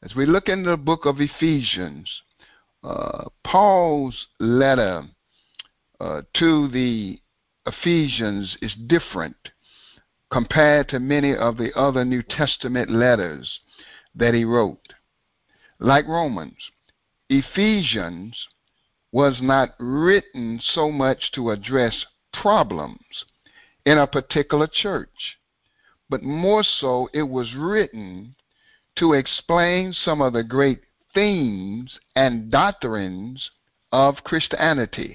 As we look in the book of Ephesians, Paul's letter to the Ephesians is different compared to many of the other New Testament letters that he wrote. Like Romans, Ephesians was not written so much to address problems in a particular church, but more so it was written to explain some of the great themes and doctrines of Christianity.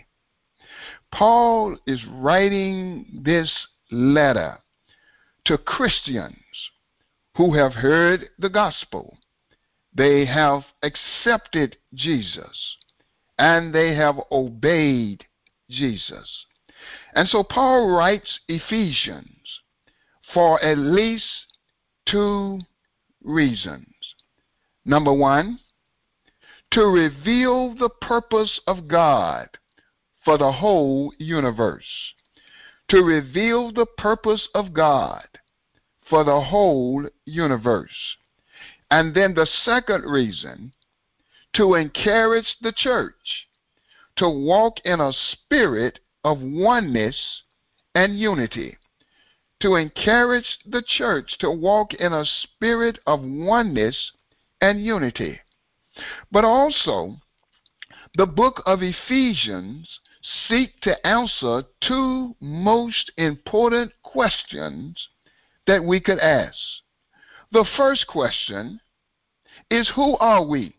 Paul is writing this letter to Christians who have heard the gospel. They have accepted Jesus, and they have obeyed Jesus. And so Paul writes Ephesians for at least two reasons. Number one, to reveal the purpose of God for the whole universe. To reveal the purpose of God for the whole universe. And then the second reason, to encourage the church to walk in a spirit of oneness and unity. To encourage the church to walk in a spirit of oneness and unity. But also, the book of Ephesians seek to answer two most important questions that we could ask. The first question is, who are we?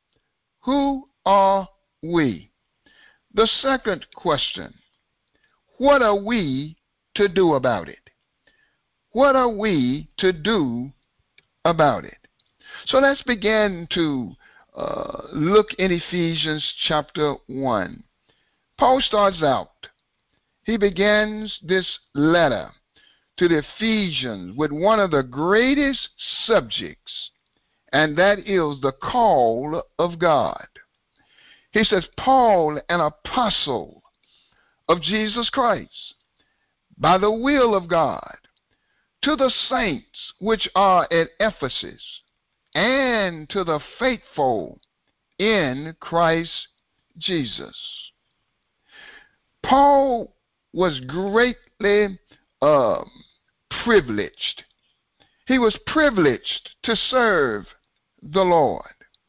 Who are we? The second question, what are we to do about it? What are we to do about it? So let's begin to look in Ephesians chapter 1. Paul starts out. He begins this letter to the Ephesians with one of the greatest subjects, and that is the call of God. He says, Paul, an apostle of Jesus Christ, by the will of God, to the saints which are at Ephesus, and to the faithful in Christ Jesus. Paul was greatly privileged. He was privileged to serve the Lord.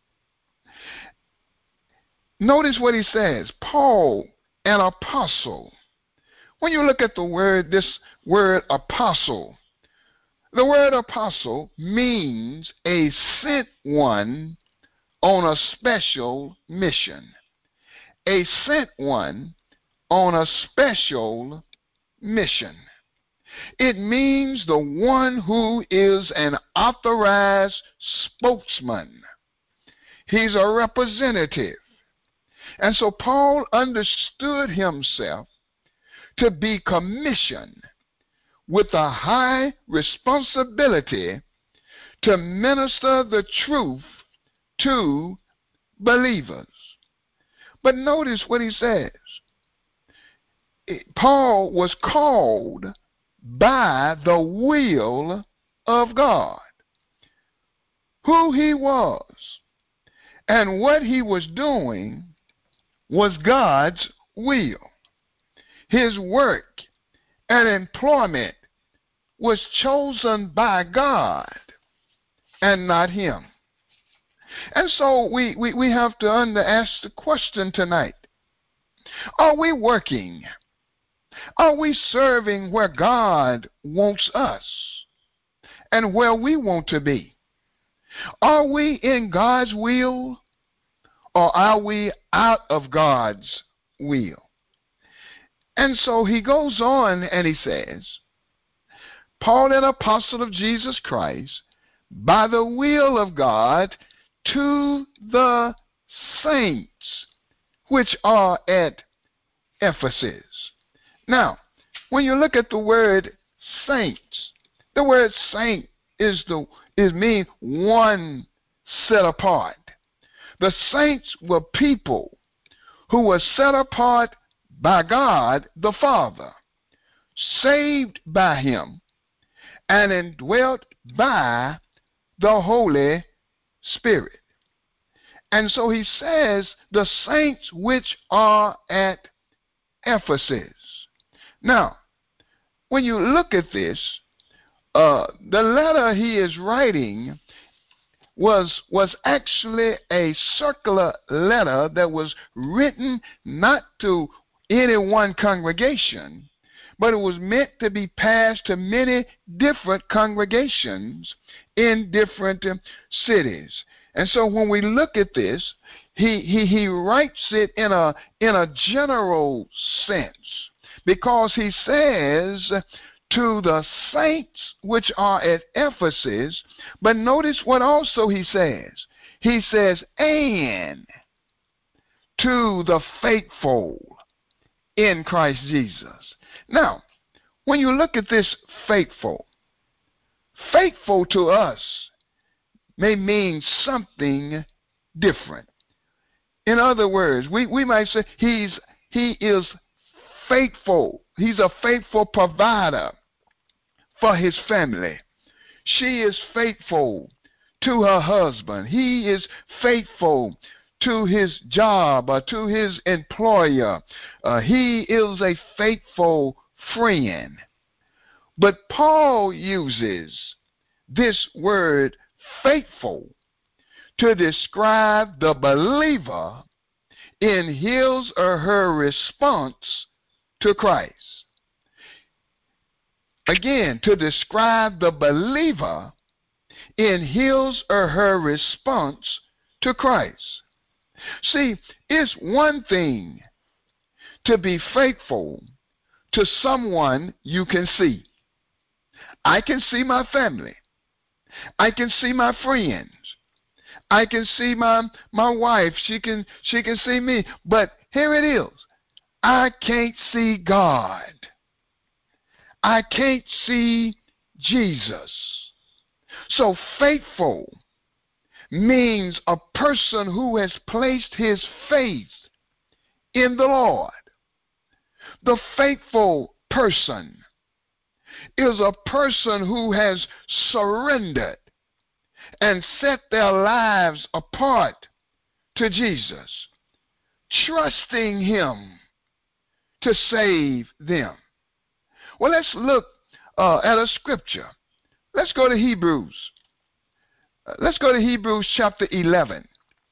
Notice what he says, Paul, an apostle. When you look at this word apostle, the word apostle means a sent one on a special mission. A sent one on a special mission. It means the one who is an authorized spokesman. He's a representative. And so Paul understood himself to be commissioned with a high responsibility to minister the truth to believers. But notice what he says. Paul was called by the will of God. Who he was and what he was doing was God's will. His work and employment was chosen by God and not him. And so we have to ask the question tonight. Are we working? Are we serving where God wants us and where we want to be? Are we in God's will or are we out of God's will? And so he goes on and he says, Paul, an apostle of Jesus Christ, by the will of God, to the saints which are at Ephesus. Now, when you look at the word saints, the word saint means one set apart. The saints were people who were set apart by God the Father, saved by him, and indwelt by the Holy spirit. And so he says, the saints which are at Ephesus. Now, when you look at this, the letter he is writing was actually a circular letter that was written not to any one congregation, but it was meant to be passed to many different congregations in different cities. And so when we look at this, he writes it in a general sense, because he says to the saints which are at Ephesus, but notice what also he says. He says, and to the faithful in Christ Jesus. Now, when you look at this faithful to us may mean something different. In other words, we might say he is faithful. He's a faithful provider for his family. She is faithful to her husband. He is faithful to his job or to his employer. He is a faithful friend. But Paul uses this word faithful to describe the believer in his or her response to Christ. Again, to describe the believer in his or her response to Christ. See, it's one thing to be faithful to someone you can see. I can see my family. I can see my friends. I can see my wife. She can see me. But here it is. I can't see God. I can't see Jesus. So faithful means a person who has placed his faith in the Lord. The faithful person is a person who has surrendered and set their lives apart to Jesus, trusting him to save them. Well, let's look at a scripture. Let's go to Hebrews. Let's go to Hebrews chapter 11.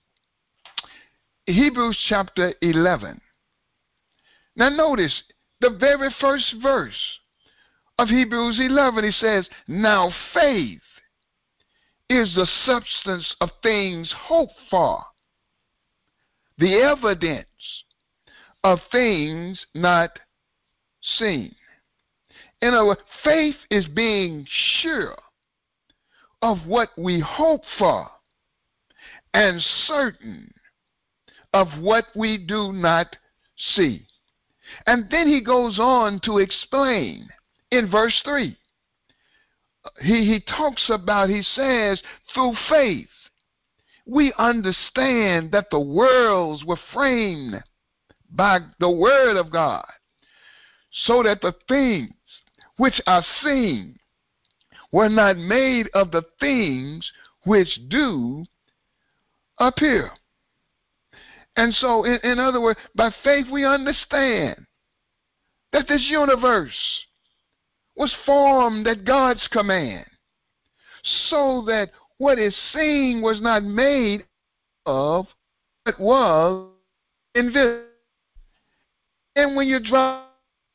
Hebrews chapter 11. Now notice the very first verse of Hebrews 11. He says, now faith is the substance of things hoped for, the evidence of things not seen. In other words, faith is being sure of what we hope for and certain of what we do not see. And then he goes on to explain in verse 3. He talks about, he says, through faith, we understand that the worlds were framed by the word of God, so that the things which are seen were not made of the things which do appear. And so, in other words, by faith we understand that this universe was formed at God's command, so that what is seen was not made of what was invisible. And when you drop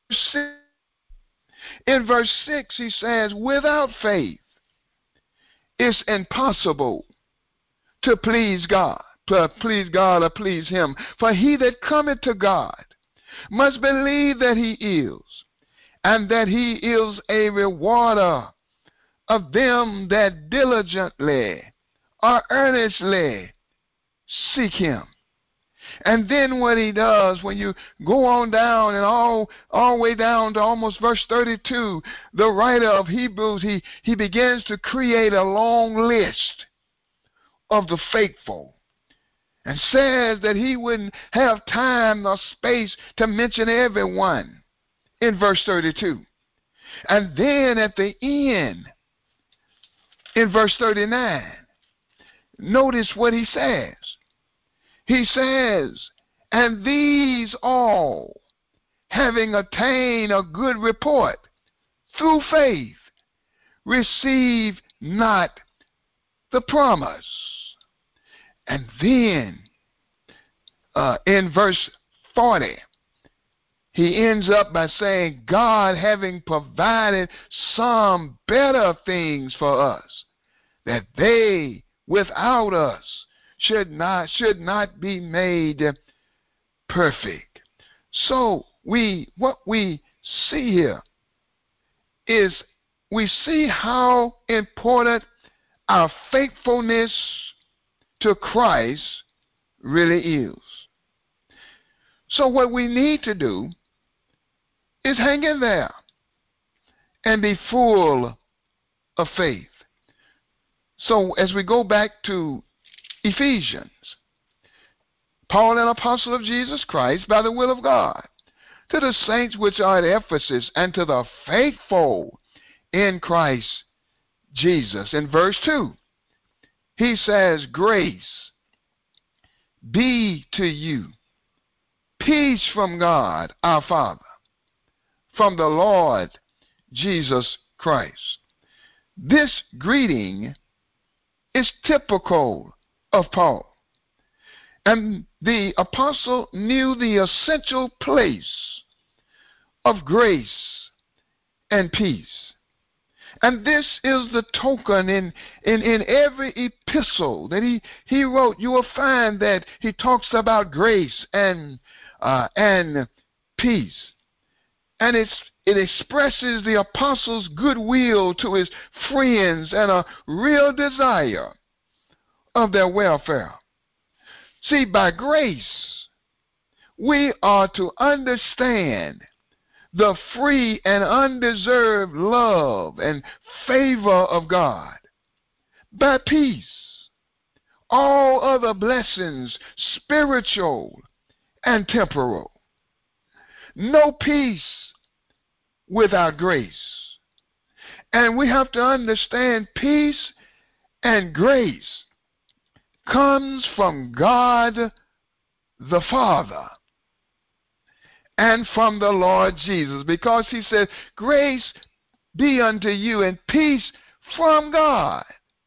in verse 6, he says, without faith, it's impossible to please God, or please him. For he that cometh to God must believe that he is, and that he is a rewarder of them that diligently or earnestly seek him. And then what he does, when you go on down and all the way down to almost verse 32, the writer of Hebrews, he begins to create a long list of the faithful, and says that he wouldn't have time or space to mention everyone in verse 32. And then at the end, in verse 39, notice what he says. He says, and these all, having attained a good report through faith, receive not the promise. And then in verse 40, he ends up by saying, God having provided some better things for us, that they without us should not be made perfect. So what we see here is we see how important our faithfulness to Christ really is. So what we need to do is hang in there and be full of faith. So as we go back to Ephesians, Paul, an apostle of Jesus Christ, by the will of God, to the saints which are at Ephesus, and to the faithful in Christ Jesus. In verse 2, he says, grace be to you, peace from God our Father, from the Lord Jesus Christ. This greeting is typical of Paul. And the apostle knew the essential place of grace and peace. And this is the token in every epistle that he wrote. You will find that he talks about grace and peace. And it expresses the apostle's goodwill to his friends and a real desire of their welfare. See, by grace, we are to understand the free and undeserved love and favor of God. By peace, all other blessings, spiritual and temporal. No peace without grace. And we have to understand peace and grace comes from God the Father and from the Lord Jesus, because he said, grace be unto you and peace from God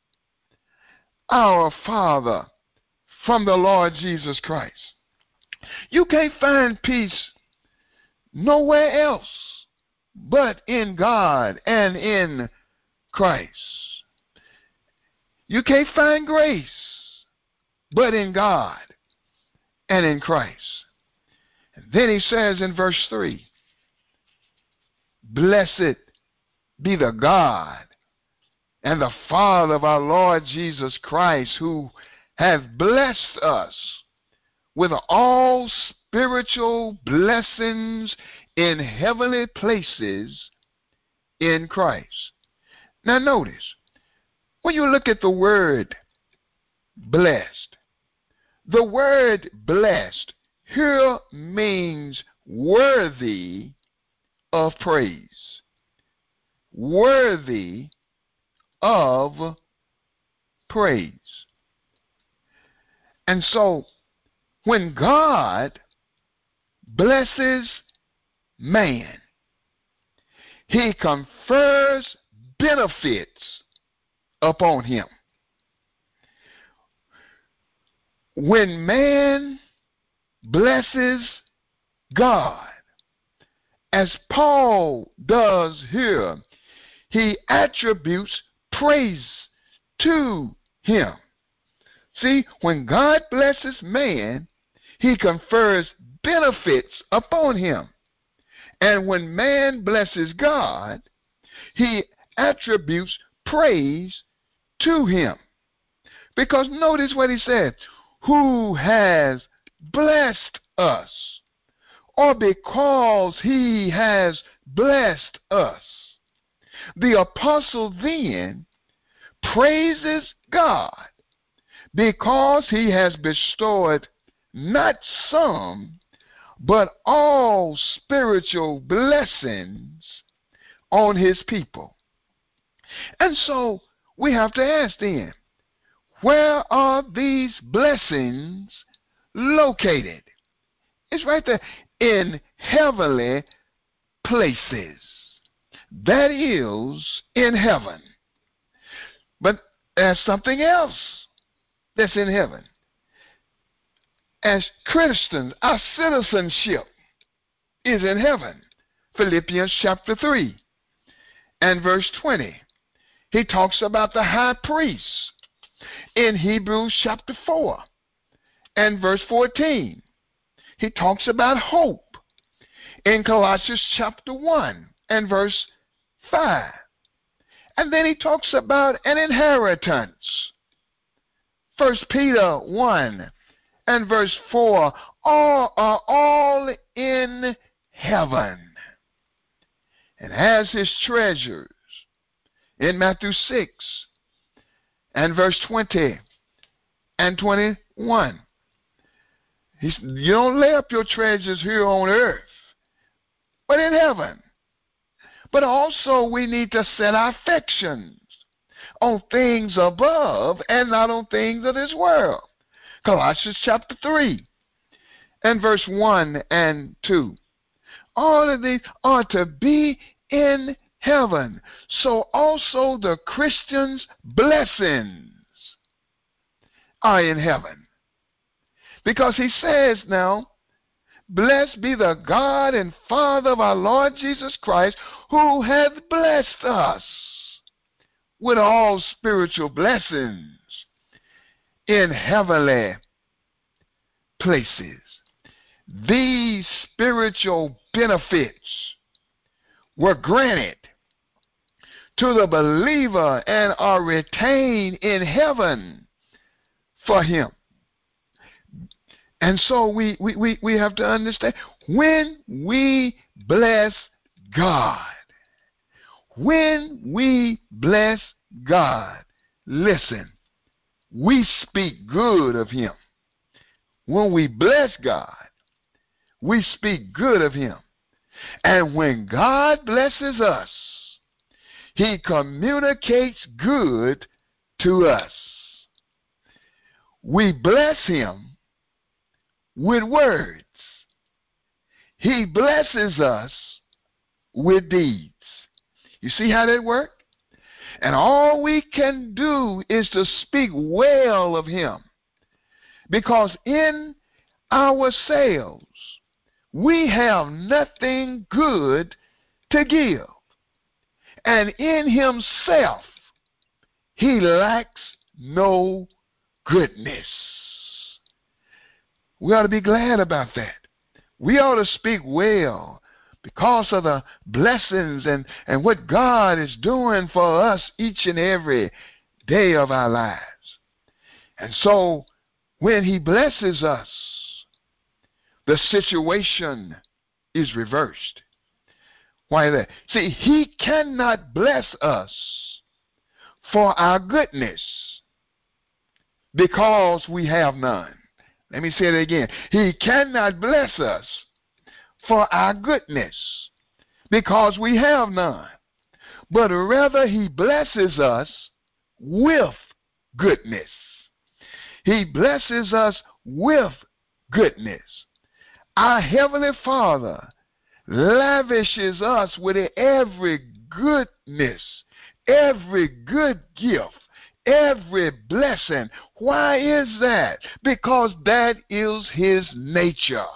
our Father, from the Lord Jesus Christ. You can't find peace nowhere else but in God and in Christ. You can't find grace but in God and in Christ. And then he says in verse 3, blessed be the God and the Father of our Lord Jesus Christ, who hath blessed us with all spiritual blessings in heavenly places in Christ. Now notice, when you look at the word blessed, the word blessed here means worthy of praise. Worthy of praise. And so, when God blesses man, he confers benefits upon him. When man blesses God, as Paul does here, he attributes praise to him. See, when God blesses man, he confers benefits upon him. And when man blesses God, he attributes praise to him. Because notice what he said, who has blessed us, or because he has blessed us. The apostle then praises God because he has bestowed not some, but all spiritual blessings on his people. And so we have to ask then, Where are these blessings located? It's right there in heavenly places. That is in heaven. But there's something else that's in heaven. As Christians, our citizenship is in heaven. Philippians chapter 3 and verse 20. He talks about the high priest in Hebrews chapter 4 and verse 14. He talks about hope in Colossians chapter 1 and verse 5. And then he talks about an inheritance. 1 Peter 1 and verse 4. All are all in heaven and has his treasures in Matthew 6 and verse 20 and 21. You don't lay up your treasures here on earth, but in heaven. But also we need to set our affections on things above and not on things of this world. Colossians chapter 3 and verse 1 and 2. All of these are to be in heaven. So also the Christian's blessings are in heaven. Because he says now, blessed be the God and Father of our Lord Jesus Christ, who hath blessed us with all spiritual blessings in heavenly places. These spiritual benefits were granted to the believer and are retained in heaven for him. And so we have to understand, when we bless God, listen, we speak good of him. When we bless God, we speak good of him. And when God blesses us, he communicates good to us. We bless him with words. He blesses us with deeds. You see how that works? And all we can do is to speak well of him. Because in ourselves, we have nothing good to give. And in himself, he lacks no goodness. We ought to be glad about that. We ought to speak well because of the blessings and what God is doing for us each and every day of our lives. And so, when he blesses us, the situation is reversed. Why that? See, he cannot bless us for our goodness because we have none. Let me say that again. He cannot bless us for our goodness because we have none. But rather he blesses us with goodness. He blesses us with goodness. Our Heavenly Father lavishes us with every goodness, every good gift, every blessing. Why is that? Because that is his nature.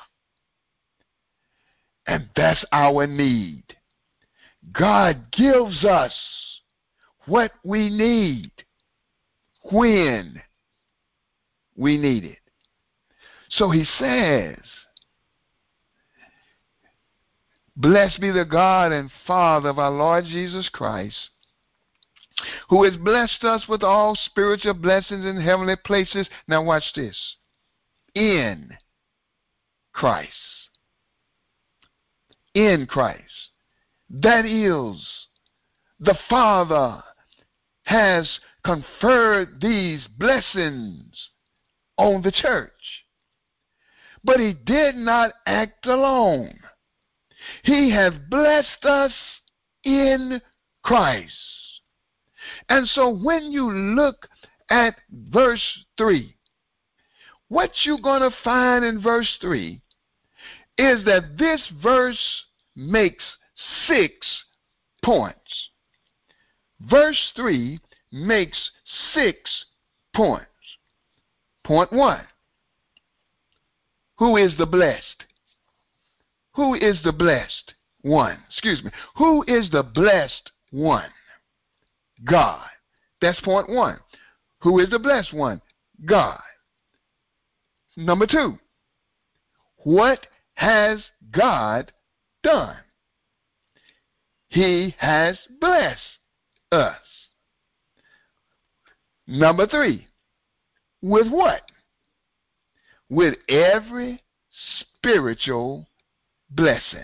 And that's our need. God gives us what we need when we need it. So he says, blessed be the God and Father of our Lord Jesus Christ, who has blessed us with all spiritual blessings in heavenly places. Now watch this. In Christ. In Christ. That is, the Father has conferred these blessings on the church. But he did not act alone. He has blessed us in Christ. And so when you look at verse 3, what you're going to find in verse 3 is that this verse makes 6 points. Verse 3 makes 6 points. Point 1. Who is the blessed? Who is the blessed one? Excuse me. Who is the blessed one? God. That's point 1. Who is the blessed one? God. Number 2. What has God done? He has blessed us. Number 3. With what? With every spiritual blessing.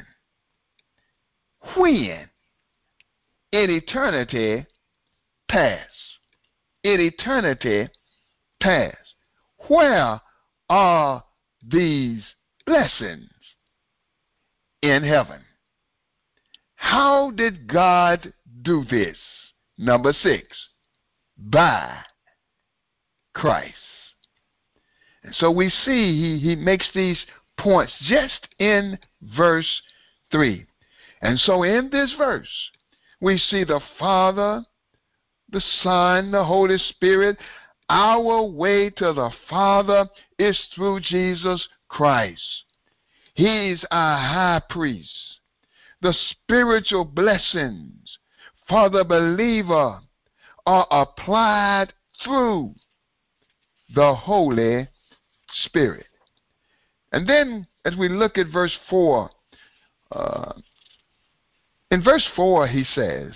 When? In eternity past. In eternity past. Where are these blessings? In heaven. How did God do this? Number 6. By Christ. And so we see he makes these points just in verse 3. And so in this verse, we see the Father, the Son, the Holy Spirit. Our way to the Father is through Jesus Christ. He's our high priest. The spiritual blessings for the believer are applied through the Holy Spirit. And then as we look at verse 4, in verse 4 he says,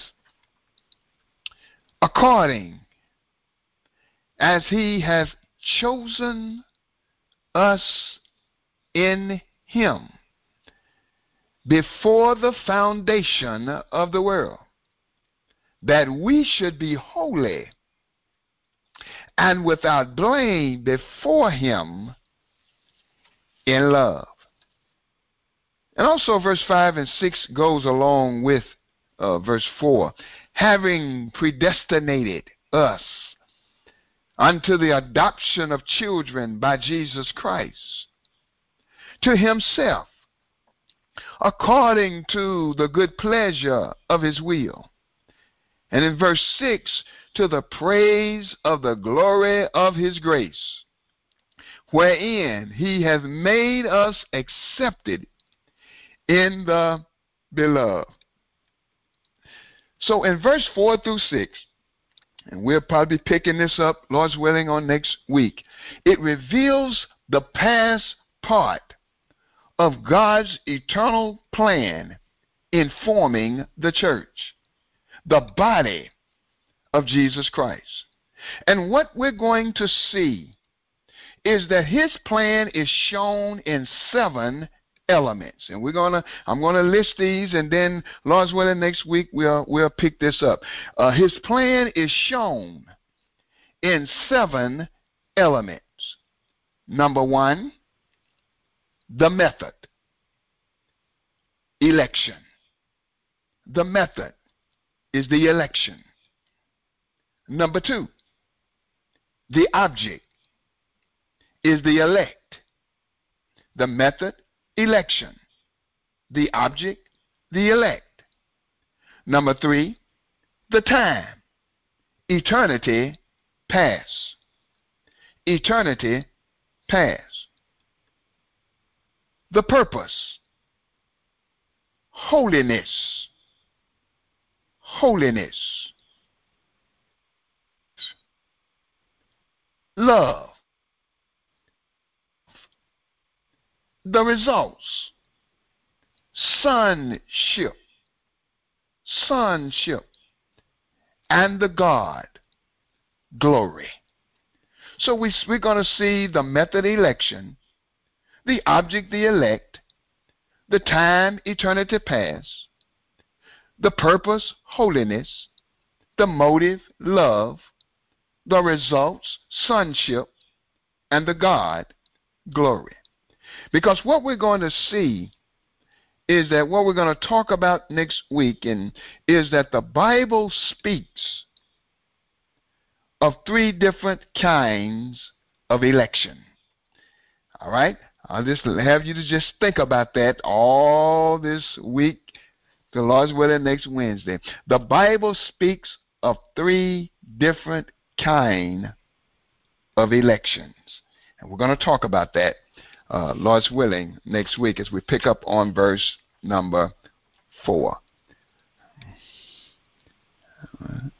according as he has chosen us in him before the foundation of the world, that we should be holy and without blame before him in love. And also verse 5 and 6 goes along with verse 4. Having predestinated us unto the adoption of children by Jesus Christ to himself, according to the good pleasure of his will. And in verse 6, to the praise of the glory of his grace, wherein he hath made us accepted in the beloved. So in verse 4 through 6, and we'll probably be picking this up, Lord's willing, on next week, it reveals the past part of God's eternal plan in forming the church, the body of Jesus Christ. And what we're going to see is that his plan is shown in 7 elements. And I'm gonna list these, and then Lord's willing next week we'll pick this up. His plan is shown in 7 elements. Number 1, the method. Election. The method is the election. Number 2, the object is the elect. The method, election. The object, the elect. Number 3, the time. Eternity past. Eternity past. The purpose. Holiness. Holiness. Love. The results. Sonship. Sonship. And the God. Glory. So we're going to see the method, election, the object, the elect, the time, eternity past, the purpose, holiness, the motive, love, the results, sonship, and the God, glory. Because what we're going to see is that what we're going to talk about next week is that the Bible speaks of three different kinds of election. All right? I'll just have you to just think about that all this week, the Lord's willing, next Wednesday. The Bible speaks of three different kinds of elections. And we're going to talk about that, Lord's willing, next week as we pick up on verse number 4.